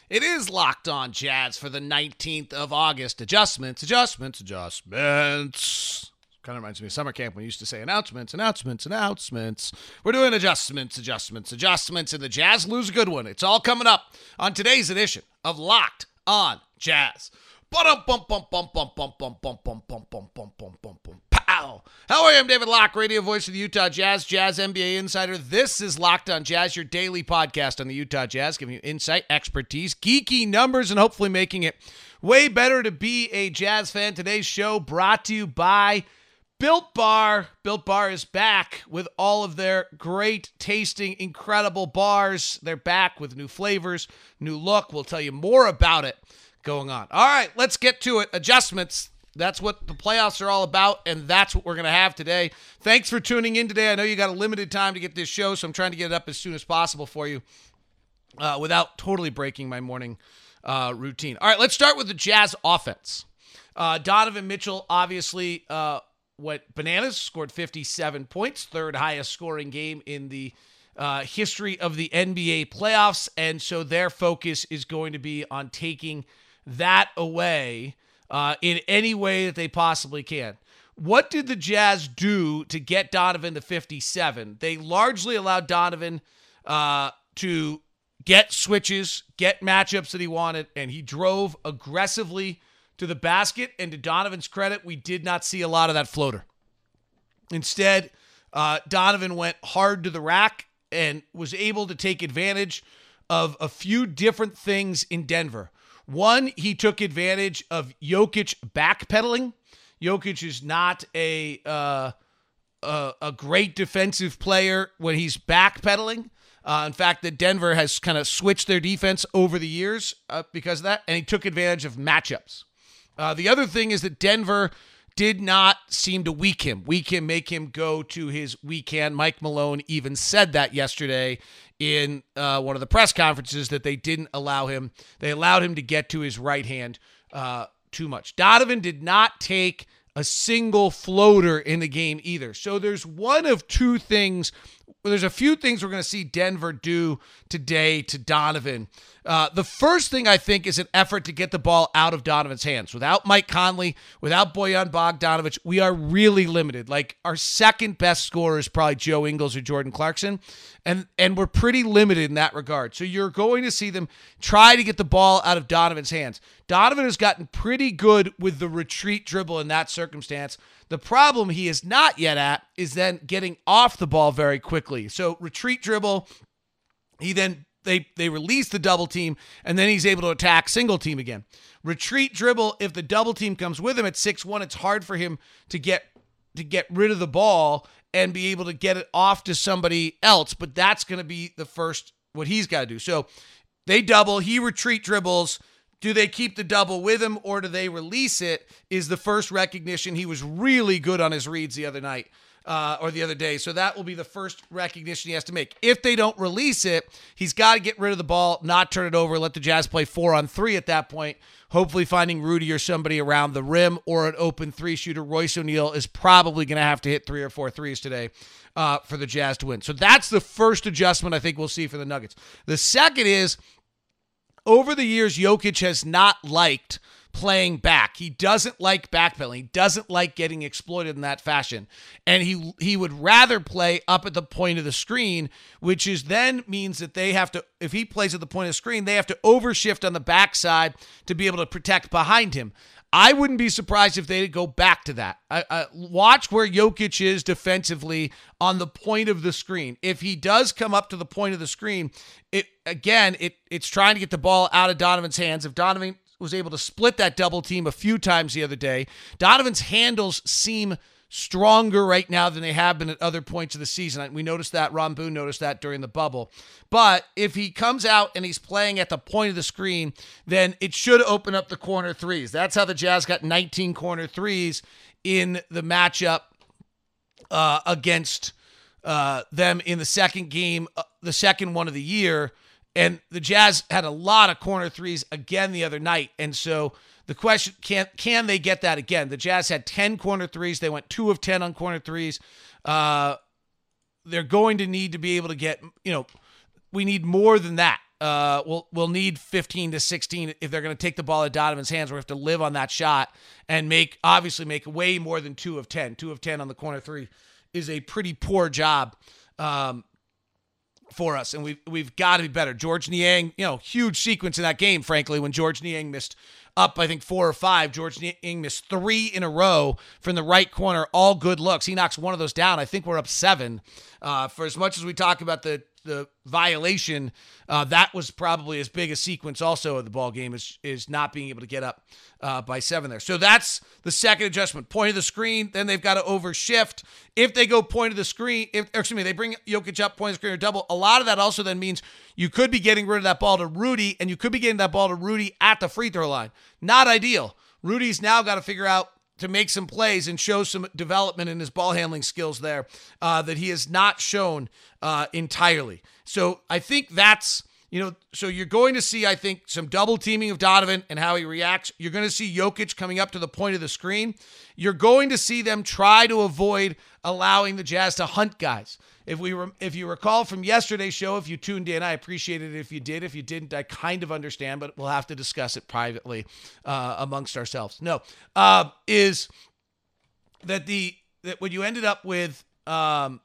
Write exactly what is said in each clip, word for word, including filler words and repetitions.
It is Locked On Jazz for the nineteenth of August. Adjustments, adjustments, adjustments. Kind of reminds me of summer camp when we used to say announcements, announcements, announcements. We're doing adjustments, adjustments, adjustments, and the Jazz lose a good one. It's all coming up on today's edition of Locked On Jazz. Bum bum bum bum bum bum bum bum bum bum bum bum bum bum bum. Pow! How are you? I'm David Locke, radio voice of the Utah Jazz, Jazz N B A insider. This is Locked On Jazz, your daily podcast on the Utah Jazz, giving you insight, expertise, geeky numbers, and hopefully making it way better to be a Jazz fan. Today's show brought to you by Built Bar. Built Bar is back with all of their great tasting, incredible bars. They're back with new flavors, new look. We'll tell you more about it going on. All right, let's get to it. Adjustments. That's what the playoffs are all about, and that's what we're going to have today. Thanks for tuning in today. I know you got a limited time to get this show, so I'm trying to get it up as soon as possible for you uh, without totally breaking my morning uh, routine. All right, let's start with the Jazz offense. Uh, Donovan Mitchell obviously uh, went bananas, scored fifty-seven points, third highest scoring game in the uh, history of the N B A playoffs, and so their focus is going to be on taking that away Uh, in any way that they possibly can. What did the Jazz do to get Donovan to fifty-seven? They largely allowed Donovan uh, to get switches, get matchups that he wanted, and he drove aggressively to the basket. And to Donovan's credit, we did not see a lot of that floater. Instead, uh, Donovan went hard to the rack and was able to take advantage of a few different things in Denver. One, he took advantage of Jokic backpedaling. Jokic is not a uh, a, a great defensive player when he's backpedaling. Uh, in fact, that Denver has kind of switched their defense over the years uh, because of that, and he took advantage of matchups. Uh, the other thing is that Denver did not seem to weak him, weak him, make him go to his weak hand. Mike Malone even said that yesterday in uh, one of the press conferences, that they didn't allow him. They allowed him to get to his right hand uh, too much. Donovan did not take a single floater in the game either. So there's one of two things. There's a few things we're going to see Denver do today to Donovan. Uh, the first thing, I think, is an effort to get the ball out of Donovan's hands. Without Mike Conley, without Bojan Bogdanovic, we are really limited. Like, our second best scorer is probably Joe Ingles or Jordan Clarkson, and, and we're pretty limited in that regard. So you're going to see them try to get the ball out of Donovan's hands. Donovan has gotten pretty good with the retreat dribble in that circumstance. The problem he is not yet at is then getting off the ball very quickly. So retreat dribble, he then they they release the double team, and then he's able to attack single team again. Retreat dribble, if the double team comes with him at six one, it's hard for him to get to get rid of the ball and be able to get it off to somebody else. But that's going to be the first, what he's got to do. So they double, he retreat dribbles. Do they keep the double with him, or do they release it, is the first recognition. He was really good on his reads the other night uh, or the other day. So that will be the first recognition he has to make. If they don't release it, he's got to get rid of the ball, not turn it over, let the Jazz play four on three at that point, hopefully finding Rudy or somebody around the rim or an open three shooter. Royce O'Neal is probably going to have to hit three or four threes today uh, for the Jazz to win. So that's the first adjustment I think we'll see for the Nuggets. The second is, over the years, Jokic has not liked playing back. He doesn't like backpedaling. He doesn't like getting exploited in that fashion. And he he would rather play up at the point of the screen, which is then means that they have to, if he plays at the point of the screen, they have to overshift on the backside to be able to protect behind him. I wouldn't be surprised if they go back to that. I, I, watch where Jokic is defensively on the point of the screen. If he does come up to the point of the screen, it again, it it's trying to get the ball out of Donovan's hands. If Donovan was able to split that double team a few times the other day, Donovan's handles seem stronger right now than they have been at other points of the season. We noticed that. Ron Boone noticed that during the bubble. But if he comes out and he's playing at the point of the screen, then it should open up the corner threes. That's how the Jazz got nineteen corner threes in the matchup uh, against uh, them in the second game, uh, the second one of the year. And the Jazz had a lot of corner threes again the other night. And so the question, can can they get that again? The Jazz had ten corner threes. They went two of ten on corner threes. Uh, they're going to need to be able to get, you know, we need more than that. uh, will will need fifteen to sixteen if they're going to take the ball out of Donovan's hands. We have to live on that shot and make obviously make way more than two of ten. Two of ten on the corner three is a pretty poor job um, for us, and we've we've got to be better. George Niang, you know, huge sequence in that game. Frankly, when George Niang missed up, I think four or five. George Niang missed three in a row from the right corner, all good looks. He knocks one of those down. I think we're up seven. Uh, for as much as we talk about the the violation, uh, that was probably as big a sequence also of the ball game is, is not being able to get up uh, by seven there. So that's the second adjustment. Point of the screen, then they've got to overshift. If they go point of the screen, if, or excuse me, they bring Jokic up, point of the screen or double, a lot of that also then means you could be getting rid of that ball to Rudy, and you could be getting that ball to Rudy at the free throw line. Not ideal. Rudy's now got to figure out to make some plays and show some development in his ball handling skills there uh, that he has not shown uh, entirely. So I think that's, you know, so you're going to see, I think, some double teaming of Donovan and how he reacts. You're going to see Jokic coming up to the point of the screen. You're going to see them try to avoid allowing the Jazz to hunt guys. If we were, if you recall from yesterday's show, if you tuned in, I appreciated it if you did. If you didn't, I kind of understand, but we'll have to discuss it privately uh, amongst ourselves. No, uh, is that the that what you ended up with um,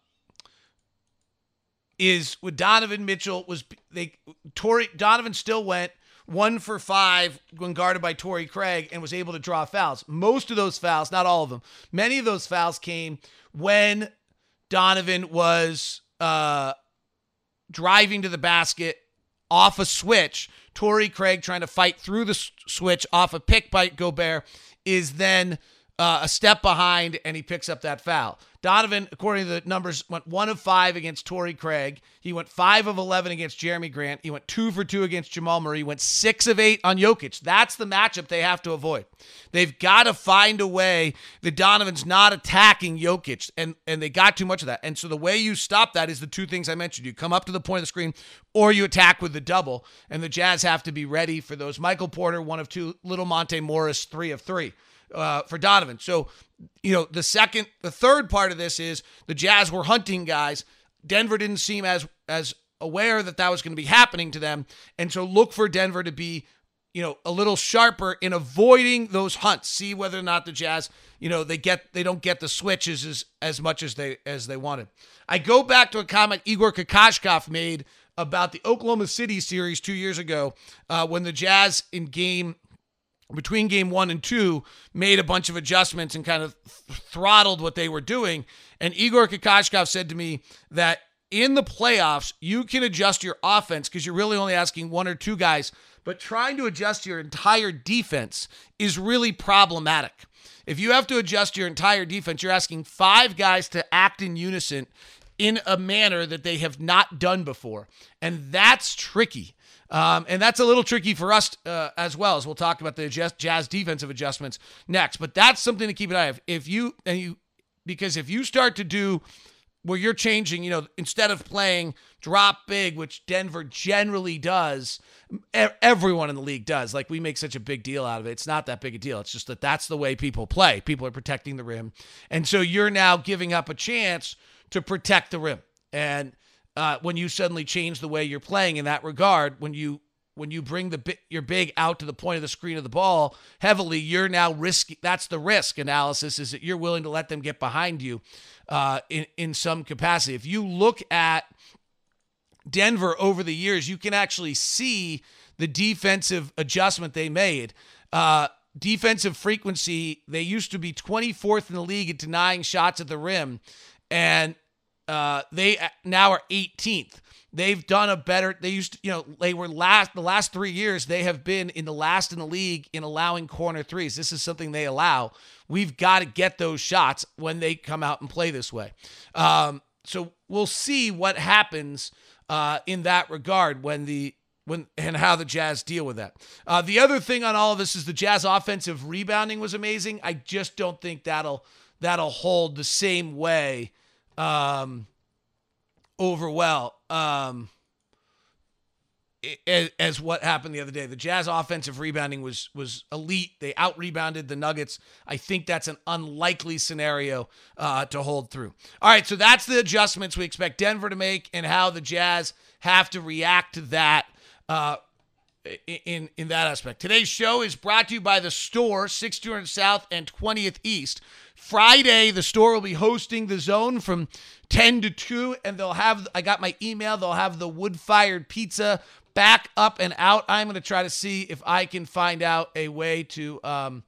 is with Donovan Mitchell was they Torrey Donovan still went one for five when guarded by Torrey Craig and was able to draw fouls. Most of those fouls, not all of them, many of those fouls came when Donovan was uh, driving to the basket off a switch. Torrey Craig trying to fight through the s- switch off a pick by Gobert is then uh, a step behind, and he picks up that foul. Donovan, according to the numbers, went one of five against Torrey Craig. He went five of eleven against Jeremy Grant. He went two for two against Jamal Murray. He went six of eight on Jokic. That's the matchup they have to avoid. They've got to find a way that Donovan's not attacking Jokic, and, and they got too much of that. And so the way you stop that is the two things I mentioned. You come up to the point of the screen, or you attack with the double, and the Jazz have to be ready for those. Michael Porter, one of two. Little Monte Morris, three of three. Uh, for Donovan. So, you know, the second, the third part of this is the Jazz were hunting guys. Denver didn't seem as as aware that that was going to be happening to them. And so look for Denver to be, you know, a little sharper in avoiding those hunts. See whether or not the Jazz, you know, they get, they don't get the switches as, as much as they, as they wanted. I go back to a comment Igor Kokoshkov made about the Oklahoma City series two years ago uh, when the Jazz in game between game one and two, made a bunch of adjustments and kind of th- throttled what they were doing. And Igor Kokoshkov said to me that in the playoffs, you can adjust your offense because you're really only asking one or two guys, but trying to adjust your entire defense is really problematic. If you have to adjust your entire defense, you're asking five guys to act in unison in a manner that they have not done before. And that's tricky. Um, and that's a little tricky for us uh, as well, as we'll talk about the Jazz defensive adjustments next. But that's something to keep an eye on. If you and you, because if you start to do where you're changing, you know, instead of playing drop big, which Denver generally does, everyone in the league does. Like we make such a big deal out of it. It's not that big a deal. It's just that that's the way people play. People are protecting the rim, and so you're now giving up a chance to protect the rim. And Uh, when you suddenly change the way you're playing in that regard, when you when you bring the your big out to the point of the screen of the ball heavily, you're now risky. That's the risk analysis, is that you're willing to let them get behind you uh, in in some capacity. If you look at Denver over the years, you can actually see the defensive adjustment they made. Uh, defensive frequency, they used to be twenty-fourth in the league at denying shots at the rim, and Uh, they now are eighteenth. They've done a better, they used to, you know, they were last, the last three years, they have been in the last in the league in allowing corner threes. This is something they allow. We've got to get those shots when they come out and play this way. Um, so we'll see what happens uh, in that regard when the, when, and how the Jazz deal with that. Uh, the other thing on all of this is the Jazz offensive rebounding was amazing. I just don't think that'll, that'll hold the same way Um, over well, um, as, as what happened the other day. The Jazz offensive rebounding was was elite. They out rebounded the Nuggets. I think that's an unlikely scenario uh, to hold through. All right, so that's the adjustments we expect Denver to make and how the Jazz have to react to that. uh, in, in that aspect. Today's show is brought to you by The Store, sixty two hundred South and twentieth East. Friday, The Store will be hosting The Zone from ten to two, and they'll have, I got my email, they'll have the wood-fired pizza back up and out. I'm going to try to see if I can find out a way to um,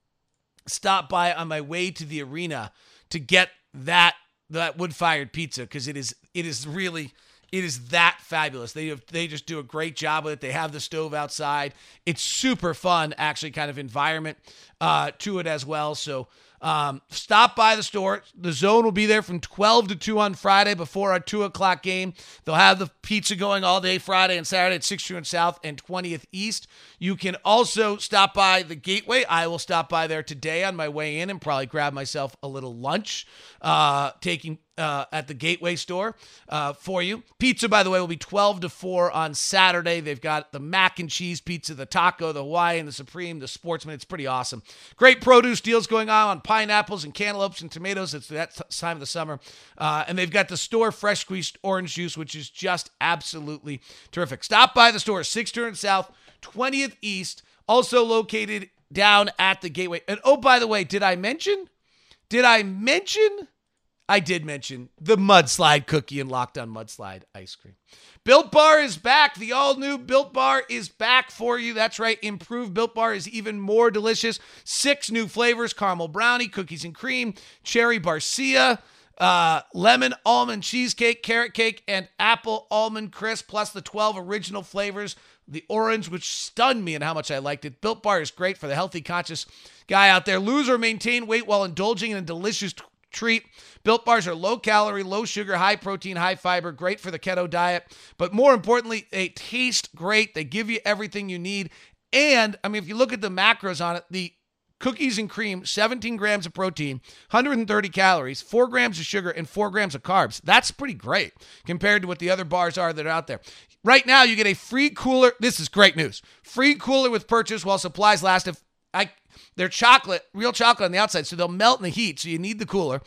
stop by on my way to the arena to get that that wood-fired pizza, because it is it is really it is that fabulous. They have, they just do a great job with it. They have the stove outside. It's super fun, actually, kind of environment uh, to it as well. So um, stop by The Store. The Zone will be there from twelve to two on Friday before our two o'clock game. They'll have the pizza going all day Friday and Saturday at sixty two hundred South and twentieth East. You can also stop by the Gateway. I will stop by there today on my way in and probably grab myself a little lunch, uh, taking uh, at the Gateway store uh, for you. Pizza, by the way, will be twelve to four on Saturday. They've got the mac and cheese pizza, the taco, the Hawaiian, the Supreme, the Sportsman. It's pretty awesome. Great produce deals going on on pineapples and cantaloupes and tomatoes. It's that time of the summer. Uh, and they've got the Store fresh squeezed orange juice, which is just absolutely terrific. Stop by the Store, sixty two hundred South, twentieth East, also located down at the Gateway. And oh, by the way, did I mention? Did I mention? I did mention the Mudslide cookie and Locked On Mudslide ice cream. Built Bar is back. The all-new Built Bar is back for you. That's right. Improved Built Bar is even more delicious. Six new flavors: caramel brownie, cookies and cream, cherry barcia, uh, lemon almond cheesecake, carrot cake, and apple almond crisp, plus the twelve original flavors. The orange, which stunned me and how much I liked it. Built Bar is great for the healthy, conscious guy out there. Lose or maintain weight while indulging in a delicious t- treat. Built Bars are low calorie, low sugar, high protein, high fiber, great for the keto diet. But more importantly, they taste great. They give you everything you need. And, I mean, if you look at the macros on it, the cookies and cream, seventeen grams of protein, one hundred thirty calories, four grams of sugar, and four grams of carbs. That's pretty great compared to what the other bars are that are out there. Right now, you get a free cooler. This is great news. Free cooler with purchase while supplies last. If I, they're chocolate, real chocolate on the outside, so they'll melt in the heat, so you need the cooler.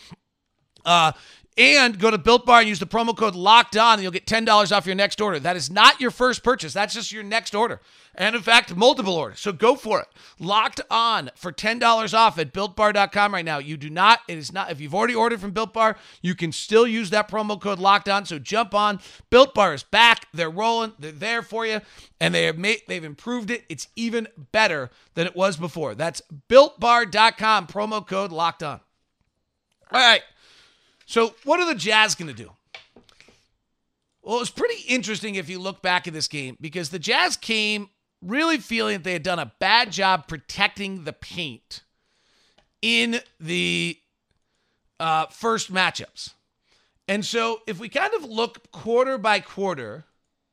Uh, and go to Built Bar and use the promo code Locked On, and you'll get ten dollars off your next order. That is not your first purchase. That's just your next order. And in fact, multiple orders. So go for it. Locked On for ten dollars off at Built Bar dot com right now. You do not, it is not, if you've already ordered from Built Bar, you can still use that promo code Locked On. So jump on. Built Bar is back. They're rolling. They're there for you. And they have made, they've improved it. It's even better than it was before. That's Built Bar dot com, promo code Locked On. All right. So what are the Jazz going to do? Well, it was pretty interesting if you look back at this game, because the Jazz came really feeling that they had done a bad job protecting the paint in the uh, first matchups. And so if we kind of look quarter by quarter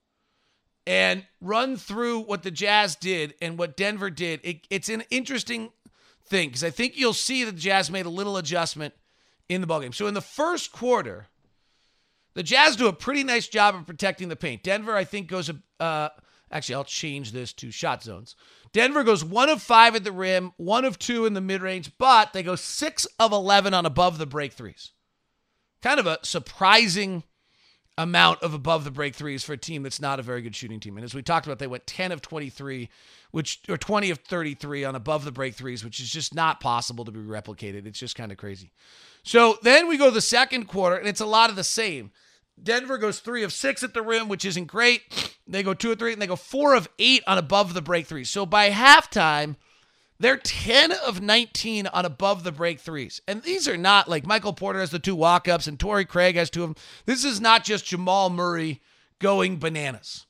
and run through what the Jazz did and what Denver did, it, it's an interesting thing, because I think you'll see that the Jazz made a little adjustment in the ballgame. So in the first quarter, the Jazz do a pretty nice job of protecting the paint. Denver, I think, goes, uh, actually, I'll change this to shot zones. Denver goes one of five at the rim, one of two in the mid-range, but they go six of eleven on above the break threes. Kind of a surprising amount of above the break threes for a team that's not a very good shooting team. And as we talked about, they went ten of twenty-three, which, or twenty of thirty-three on above the break threes, which is just not possible to be replicated. It's just kind of crazy. So then we go to the second quarter, and it's a lot of the same. Denver goes three of six at the rim, which isn't great. They go two of three, and they go four of eight on above the break threes. So by halftime, they're ten of nineteen on above the break threes. And these are not like Michael Porter has the two walk-ups and Torrey Craig has two of them. This is not just Jamal Murray going bananas.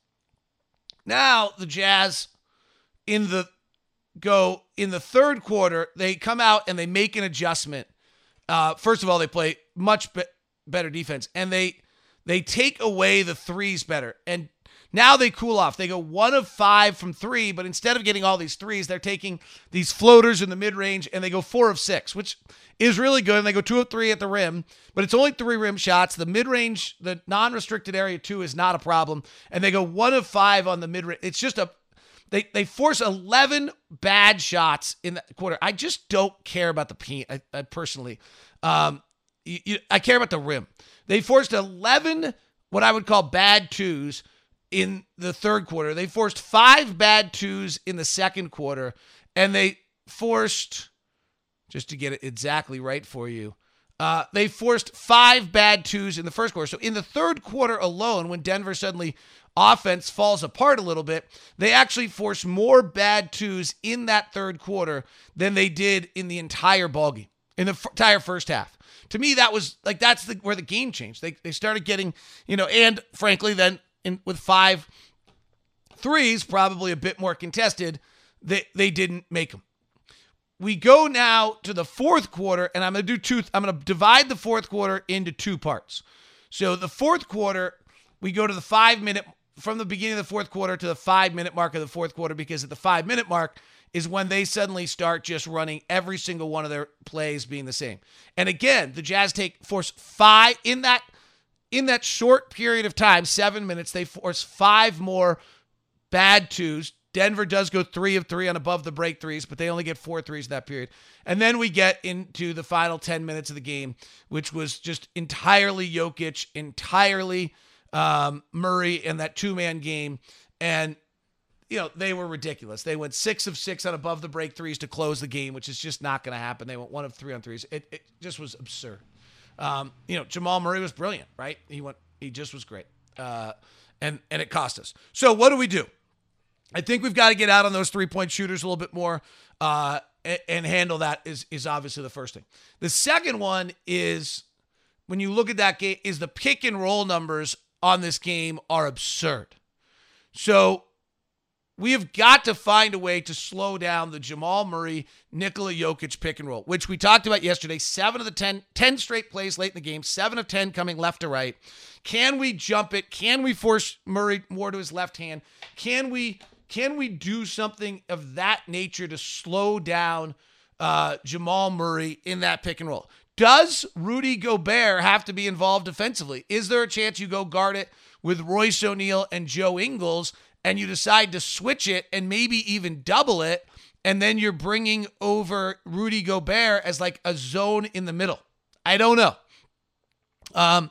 Now the Jazz in the go in the third quarter, they come out and they make an adjustment. Uh, first of all, they play much be- better defense, and they they take away the threes better. And now they cool off. They go one of five from three, but instead of getting all these threes, they're taking these floaters in the mid-range, and they go four of six, which is really good. And they go two of three at the rim, but it's only three rim shots. The mid-range, the non-restricted area two is not a problem. And they go one of five on the mid-range. It's just a They they force eleven bad shots in the quarter. I just don't care about the paint, I, I personally. Um, you, you, I care about the rim. They forced eleven what I would call bad twos in the third quarter. They forced five bad twos in the second quarter, and they forced, just to get it exactly right for you, uh, they forced five bad twos in the first quarter. So in the third quarter alone, when Denver suddenly offense falls apart a little bit, they actually forced more bad twos in that third quarter than they did in the entire ballgame, in the f- entire first half. To me, that was like, that's the, where the game changed. They they started getting, you know, and frankly, then in, with five threes, probably a bit more contested, they, they didn't make them. We go now to the fourth quarter, and I'm going to do two, I'm going to divide the fourth quarter into two parts. So the fourth quarter, we go to the five minute, from the beginning of the fourth quarter to the five minute mark of the fourth quarter, because at the five minute mark is when they suddenly start just running every single one of their plays being the same. And again, the Jazz take force five in that, in that short period of time, seven minutes, they force five more bad twos. Denver does go three of three on above the break threes, but they only get four threes in that period. And then we get into the final ten minutes of the game, which was just entirely Jokic, entirely um, Murray in that two-man game. And, you know, they were ridiculous. They went six of six on above the break threes to close the game, which is just not going to happen. They went one of three on threes. It, it just was absurd. Um, you know, Jamal Murray was brilliant, right? He went, he just was great. Uh, and, and it cost us. So what do we do? I think we've got to get out on those three-point shooters a little bit more uh, and, and handle that is, is obviously the first thing. The second one is, when you look at that game, is the pick and roll numbers on this game are absurd. So we have got to find a way to slow down the Jamal Murray, Nikola Jokic pick and roll, which we talked about yesterday. Seven of the ten, ten straight plays late in the game, seven of ten coming left to right. Can we jump it? Can we force Murray more to his left hand? Can we... Can we do something of that nature to slow down uh, Jamal Murray in that pick and roll? Does Rudy Gobert have to be involved defensively? Is there a chance you go guard it with Royce O'Neal and Joe Ingles and you decide to switch it and maybe even double it, and then you're bringing over Rudy Gobert as like a zone in the middle? I don't know. Um,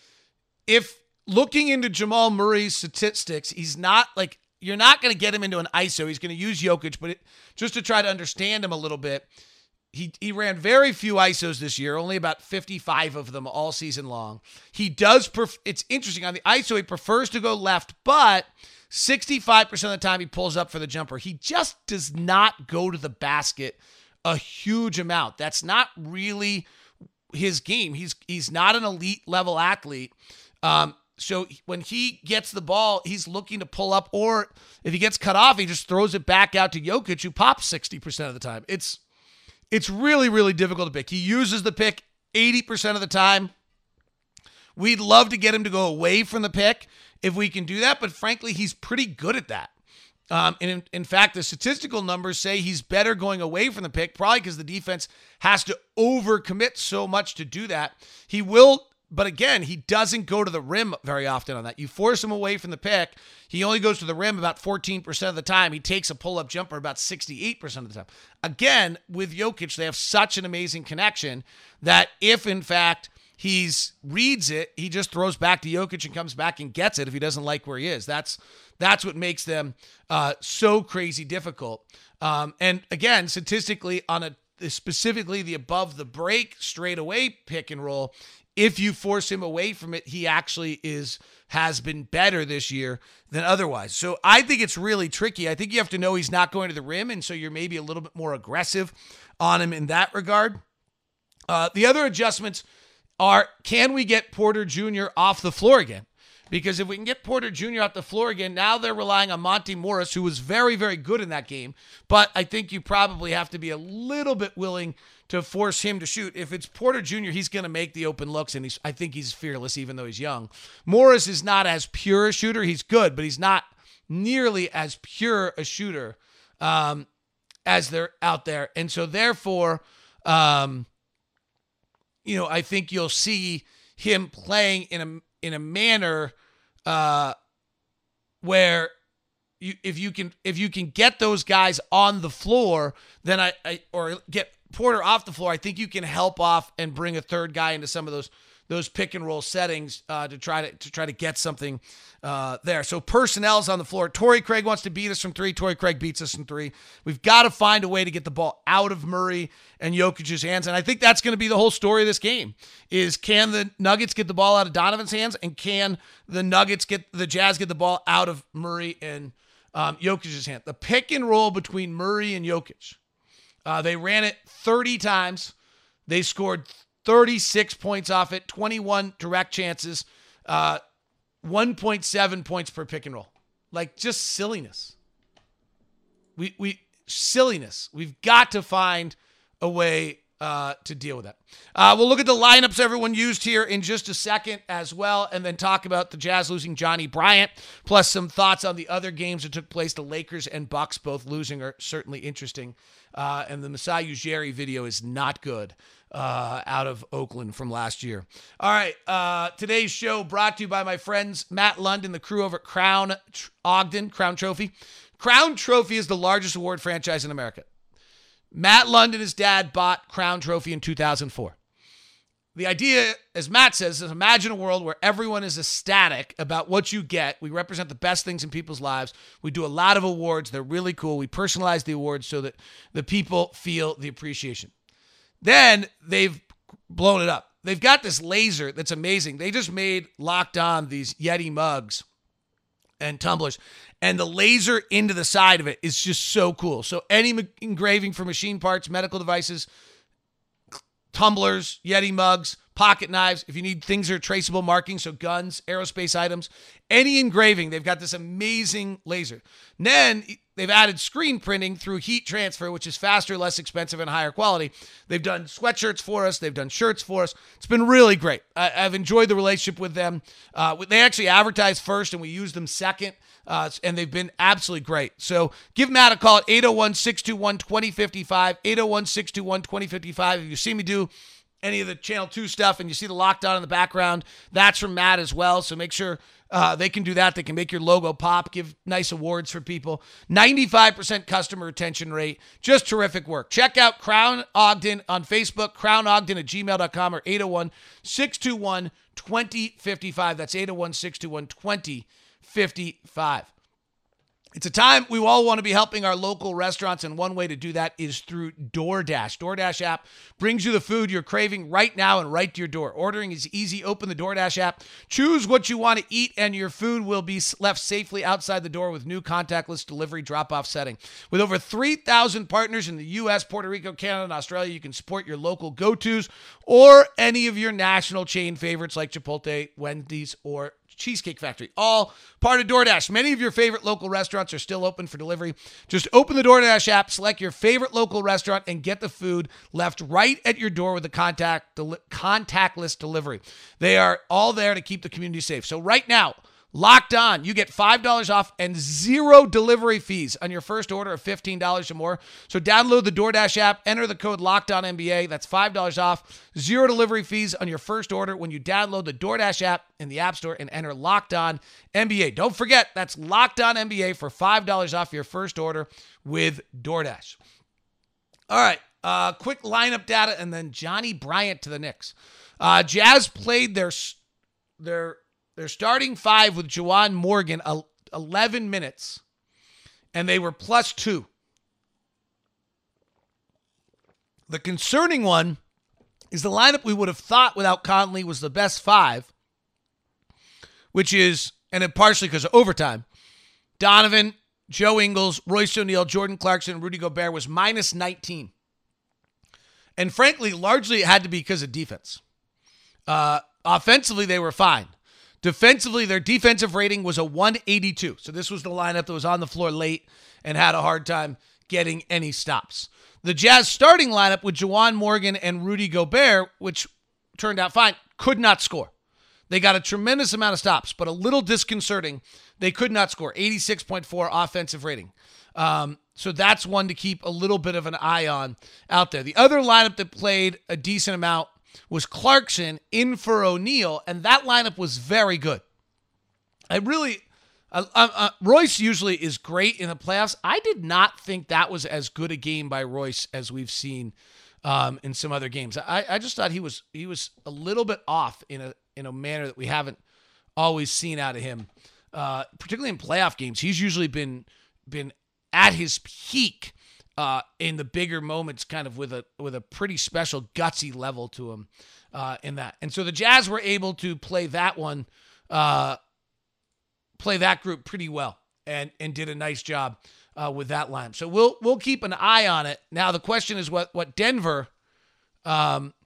if looking into Jamal Murray's statistics, he's not like, you're not going to get him into an I S O. He's going to use Jokic, but it, just to try to understand him a little bit, he he ran very few I S Os this year, only about fifty-five of them all season long. He does, pref- it's interesting, on the I S O, he prefers to go left, but sixty-five percent of the time he pulls up for the jumper. He just does not go to the basket a huge amount. That's not really his game. He's, he's not an elite level athlete. Um, So when he gets the ball, he's looking to pull up, or if he gets cut off, he just throws it back out to Jokic, who pops sixty percent of the time. It's it's really, really difficult to pick. He uses the pick eighty percent of the time. We'd love to get him to go away from the pick if we can do that, but frankly, he's pretty good at that. Um, and in, in fact, the statistical numbers say he's better going away from the pick, probably because the defense has to overcommit so much to do that. He will... But again, he doesn't go to the rim very often on that. You force him away from the pick, he only goes to the rim about fourteen percent of the time. He takes a pull-up jumper about sixty-eight percent of the time. Again, with Jokic, they have such an amazing connection that if, in fact, he's reads it, he just throws back to Jokic and comes back and gets it if he doesn't like where he is. That's that's what makes them uh, so crazy difficult. Um, and again, statistically, on a specifically the above the break straightaway pick and roll, if you force him away from it, he actually is has been better this year than otherwise. So I think it's really tricky. I think you have to know he's not going to the rim, and so you're maybe a little bit more aggressive on him in that regard. Uh, the other adjustments are, can we get Porter Junior off the floor again? Because if we can get Porter Junior off the floor again, now they're relying on Monty Morris, who was very, very good in that game. But I think you probably have to be a little bit willing to force him to shoot. If it's Porter Junior, he's going to make the open looks, and he's, I think he's fearless even though he's young. Morris is not as pure a shooter. He's good, but he's not nearly as pure a shooter um, as they're out there. And so therefore, um, you know, I think you'll see him playing in a in a manner uh, where you if you can if you can get those guys on the floor, then I, I or get Porter off the floor, I think you can help off and bring a third guy into some of those those pick and roll settings uh, to try to to try to get something uh, there. So personnel's on the floor. Torrey Craig wants to beat us from three. Torrey Craig beats us from three. We've got to find a way to get the ball out of Murray and Jokic's hands, and I think that's going to be the whole story of this game. Is can the Nuggets get the ball out of Donovan's hands, and can the Nuggets get the Jazz get the ball out of Murray and um, Jokic's hand? The pick and roll between Murray and Jokic. Uh, they ran it thirty times. They scored thirty-six points off it, twenty-one direct chances, uh, one point seven points per pick and roll. Like, just silliness. We we silliness. We've got to find a way uh, to deal with that. Uh, we'll look at the lineups everyone used here in just a second as well, and then talk about the Jazz losing Johnny Bryant, plus some thoughts on the other games that took place. The Lakers and Bucks both losing are certainly interesting. Uh, and the Masai Ujiri video is not good uh, out of Oakland from last year. All right, uh, today's show brought to you by my friends Matt London, the crew over at Crown Tr- Ogden, Crown Trophy. Crown Trophy is the largest award franchise in America. Matt London, his dad, bought Crown Trophy in two thousand four. The idea, as Matt says, is imagine a world where everyone is ecstatic about what you get. We represent the best things in people's lives. We do a lot of awards. They're really cool. We personalize the awards so that the people feel the appreciation. Then they've blown it up. They've got this laser that's amazing. They just made Locked On these Yeti mugs and tumblers, and the laser into the side of it is just so cool. So any m- engraving for machine parts, medical devices, tumblers, Yeti mugs, pocket knives, if you need things that are traceable markings, so guns, aerospace items, any engraving, they've got this amazing laser. And then they've added screen printing through heat transfer, which is faster, less expensive, and higher quality. They've done sweatshirts for us. They've done shirts for us. It's been really great. I, I've enjoyed the relationship with them. Uh, they actually advertise first, and we use them second. Uh, and they've been absolutely great. So give Matt a call at eight oh one, six two one, two oh five five, eight oh one, six two one, two oh five five. If you see me do any of the Channel two stuff and you see the Locked On in the background, that's from Matt as well. So make sure uh, they can do that. They can make your logo pop, give nice awards for people. ninety-five percent customer retention rate. Just terrific work. Check out Crown Ogden on Facebook, crown ogden at gmail dot com, or eight oh one, six two one, two oh five five. That's eight oh one, six two one, two oh fifty-five. It's a time we all want to be helping our local restaurants, and one way to do that is through DoorDash. DoorDash app brings you the food you're craving right now and right to your door. Ordering is easy. Open the DoorDash app, choose what you want to eat, and your food will be left safely outside the door with new contactless delivery drop-off setting. With over three thousand partners in the U S, Puerto Rico, Canada, and Australia, you can support your local go-tos or any of your national chain favorites like Chipotle, Wendy's, or Cheesecake Factory, all part of DoorDash. Many of your favorite local restaurants are still open for delivery. Just open the DoorDash app, select your favorite local restaurant, and get the food left right at your door with a contact del- contactless delivery. They are all there to keep the community safe. So right now, Locked On, you get five dollars off and zero delivery fees on your first order of fifteen dollars or more. So download the DoorDash app, enter the code LOCKEDONNBA. That's five dollars off, zero delivery fees on your first order when you download the DoorDash app in the App Store and enter Locked On N B A. Don't forget, that's Locked On N B A for five dollars off your first order with DoorDash. All right, uh, quick lineup data, and then Johnny Bryant to the Knicks. Uh, Jazz played their their... They're starting five with Juwan Morgan, eleven minutes, and they were plus two. The concerning one is the lineup we would have thought without Conley was the best five, which is, and it partially because of overtime, Donovan, Joe Ingles, Royce O'Neal, Jordan Clarkson, Rudy Gobert was minus nineteen. And frankly, largely it had to be because of defense. Uh, offensively, they were fine. Defensively, their defensive rating was a one eighty-two. So this was the lineup that was on the floor late and had a hard time getting any stops. The Jazz starting lineup with Juwan Morgan and Rudy Gobert, which turned out fine, could not score. They got a tremendous amount of stops, but a little disconcerting. They could not score. eighty-six point four offensive rating. Um, so that's one to keep a little bit of an eye on out there. The other lineup that played a decent amount was Clarkson in for O'Neal, and that lineup was very good. I really, uh, uh, Royce usually is great in the playoffs. I did not think that was as good a game by Royce as we've seen um, in some other games. I, I just thought he was he was a little bit off in a in a manner that we haven't always seen out of him, uh, particularly in playoff games. He's usually been been at his peak uh, in the bigger moments, kind of with a with a pretty special gutsy level to him uh, in that. And so the Jazz were able to play that one, uh, play that group pretty well, and and did a nice job uh, with that line. So we'll we'll keep an eye on it. Now the question is what what Denver, um,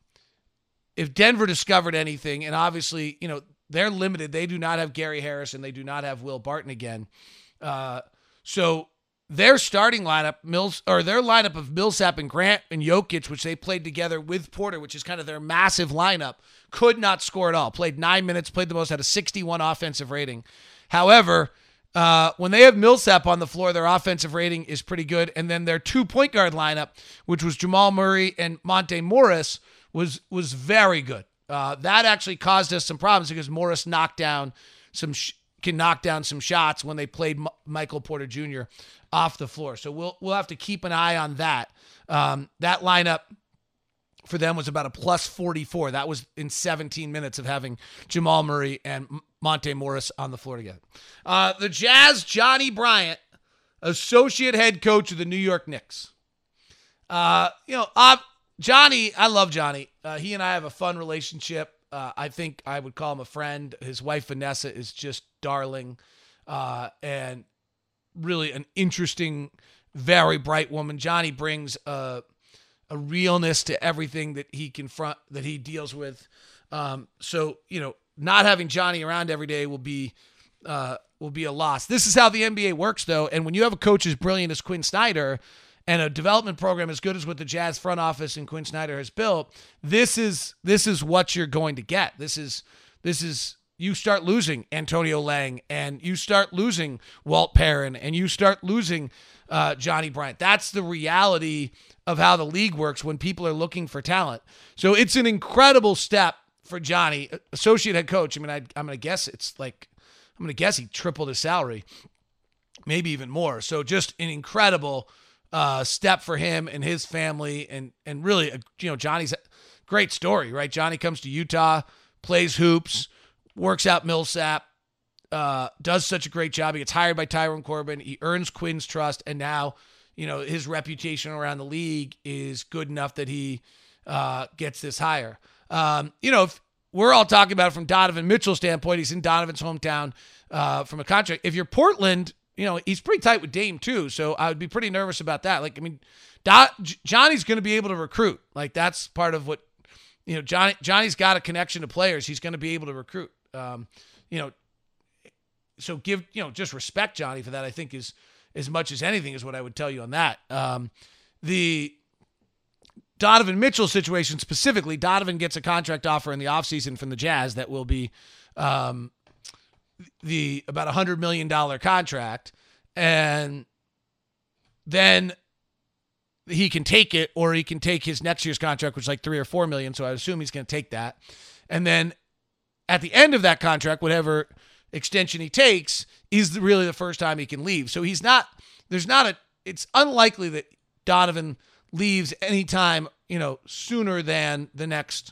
if Denver discovered anything, and obviously you know they're limited. They do not have Gary Harris and they do not have Will Barton again. Uh, so their starting lineup, Mills or their lineup of Millsap and Grant and Jokic, which they played together with Porter, which is kind of their massive lineup, could not score at all. Played nine minutes, played the most, had a sixty-one offensive rating. However, uh, when they have Millsap on the floor, their offensive rating is pretty good. And then their two point guard lineup, which was Jamal Murray and Monte Morris, was was very good. Uh, that actually caused us some problems because Morris knocked down some sh- can knock down some shots when they played M- Michael Porter Junior off the floor. So we'll we'll have to keep an eye on that. Um, that lineup for them was about a plus forty-four. That was in seventeen minutes of having Jamal Murray and M- Monte Morris on the floor together. Uh, the Jazz, Johnny Bryant, associate head coach of the New York Knicks. Uh, you know, uh, Johnny, I love Johnny. Uh, he and I have a fun relationship. Uh, I think I would call him a friend. His wife, Vanessa, is just darling uh, and really an interesting, very bright woman. Johnny brings a, a realness to everything that he confront, that he deals with. Um, so, you know, not having Johnny around every day will be uh, will be a loss. This is how the N B A works, though. And when you have a coach as brilliant as Quinn Snyder and a development program as good as what the Jazz front office and Quinn Snyder has built, this is this is what you're going to get. This is this is you start losing Antonio Lang and you start losing Walt Perrin and you start losing uh, Johnny Bryant. That's the reality of how the league works when people are looking for talent. So it's an incredible step for Johnny, associate head coach. I mean, I, I'm going to guess it's like, I'm going to guess he tripled his salary, maybe even more. So just an incredible uh, step for him and his family. And, and really, you know, Johnny's a great story, right? Johnny comes to Utah, plays hoops, works out Millsap, uh, does such a great job. He gets hired by Tyrone Corbin. He earns Quinn's trust. And now, you know, his reputation around the league is good enough that he uh, gets this hire. Um, you know, if we're all talking about it from Donovan Mitchell's standpoint. He's in Donovan's hometown uh, from a contract. If you're Portland, you know, he's pretty tight with Dame too. So I would be pretty nervous about that. Like, I mean, Do- Johnny's going to be able to recruit. Like, that's part of what, you know, Johnny, Johnny's got a connection to players. He's going to be able to recruit. Um, you know, so give, you know, just respect Johnny for that, I think is as much as anything is what I would tell you on that. Um, the Donovan Mitchell situation specifically, Donovan gets a contract offer in the offseason from the Jazz that will be um, the about a one hundred million dollars contract. And then he can take it, or he can take his next year's contract, which is like three or four million. So I assume he's going to take that. And then at the end of that contract, whatever extension he takes is really the first time he can leave. So he's not, there's not a, it's unlikely that Donovan leaves anytime, you know, sooner than the next,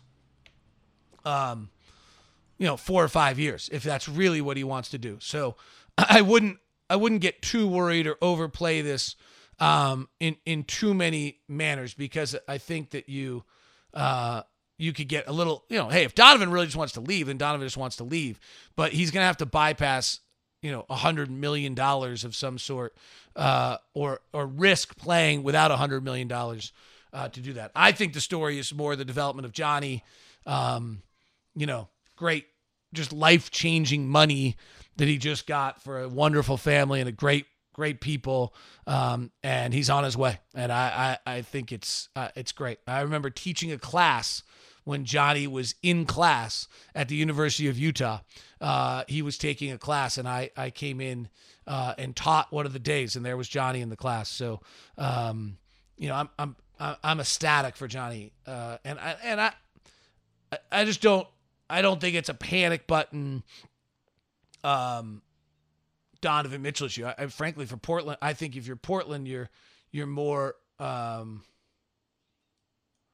um, you know, four or five years, if that's really what he wants to do. So I wouldn't, I wouldn't get too worried or overplay this um, in, in too many manners, because I think that you, uh, you could get a little, you know, hey, if Donovan really just wants to leave, then Donovan just wants to leave, but he's going to have to bypass, you know, a hundred million dollars of some sort, uh, or, or risk playing without a hundred million dollars, uh, to do that. I think the story is more the development of Johnny, um, you know, great, just life-changing money that he just got for a wonderful family and a great, great people. Um, and he's on his way. And I, I, I think it's, uh, it's great. I remember teaching a class when Johnny was in class at the University of Utah. Uh, he was taking a class, and I, I came in uh, and taught one of the days, and there was Johnny in the class. So, um, you know, I'm I'm I'm ecstatic for Johnny, uh, and I and I I just don't I don't think it's a panic button. Um, Donovan Mitchell issue. I, I, frankly, for Portland, I think if you're Portland, you're you're more. Um,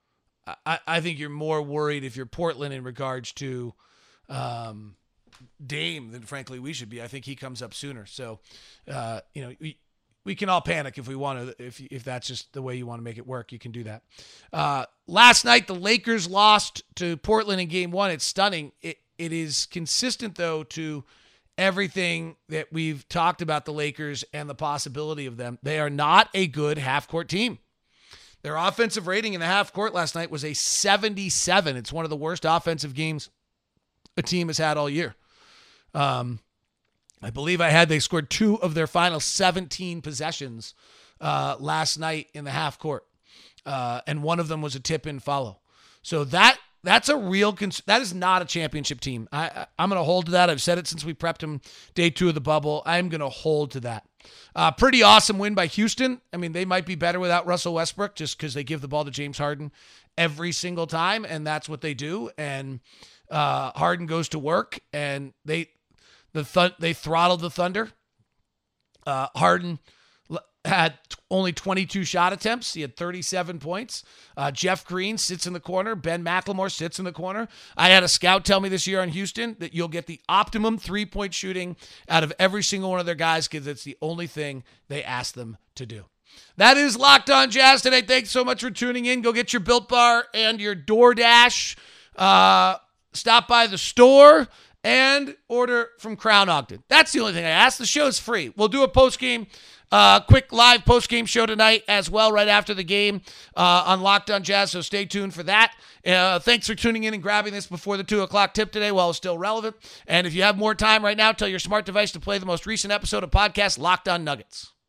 I, I think you're more worried if you're Portland in regards to um, Dame than, frankly, we should be. I think he comes up sooner. So, uh, you know, we, we can all panic if we want to. If if that's just the way you want to make it work, you can do that. Uh, last night, the Lakers lost to Portland in game one. It's stunning. It It is consistent, though, to everything that we've talked about the Lakers and the possibility of them. They are not a good half-court team. Their offensive rating in the half court last night was a seventy-seven. It's one of the worst offensive games a team has had all year. Um, I believe I had they scored two of their final seventeen possessions uh, last night in the half court, uh, and one of them was a tip-in follow. So that that's a real cons- that is not a championship team. I, I I'm going to hold to that. I've said it since we prepped them day two of the bubble. I'm going to hold to that. Uh, pretty awesome win by Houston. I mean, they might be better without Russell Westbrook just because they give the ball to James Harden every single time, and that's what they do. And uh, Harden goes to work, and they the th- they throttled the Thunder. Uh, Harden had only twenty-two shot attempts. He had thirty-seven points. Uh, Jeff Green sits in the corner. Ben McLemore sits in the corner. I had a scout tell me this year on Houston that you'll get the optimum three-point shooting out of every single one of their guys because it's the only thing they ask them to do. That is Locked On Jazz today. Thanks so much for tuning in. Go get your Built Bar and your DoorDash. Uh, stop by the store and order from Crown Ogden. That's the only thing I ask. The show is free. We'll do a post-game Uh, quick live post-game show tonight as well, right after the game uh, on Locked On Jazz, so stay tuned for that. Uh, thanks for tuning in and grabbing this before the two o'clock tip today while it's still relevant. And if you have more time right now, tell your smart device to play the most recent episode of podcast Locked On Nuggets.